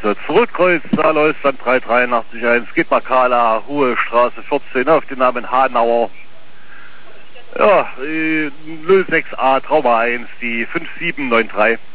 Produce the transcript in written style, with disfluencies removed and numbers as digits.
Also Zurückkreuz, Saarläusland 3881, geht Makala, Hohe Straße 14, auf den Namen Hanauer. Ja, 06A Trauma 1, die 5793.